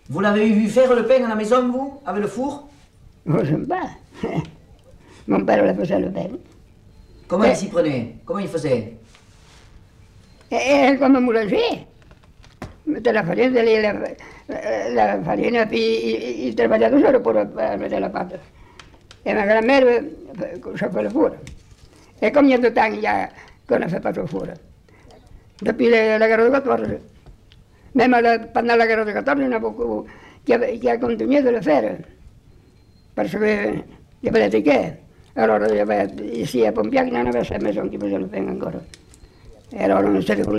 Vous l'avez vu faire le pain à la maison, vous, avec le four? Je sais pas. Mon père le faisait le pain. Comment il s'y prenait? Comment il faisait? Et comme boulanger. Mettait la farine, la farine, puis il travaillait toujours pour mettre la pâte. Et ma grand-mère chauffait le four. Et combien de temps il y a qu'on ne fait pas au four? Depuis la guerre de 14. Même pendant la guerre de 14, il y en a beaucoup qui a continué de le faire. Parce qu'il y avait des tickets. Alors, ici à Pompiac, il y en avait 5 maisons qui faisaient le pain encore. Et alors, on s'est déroulé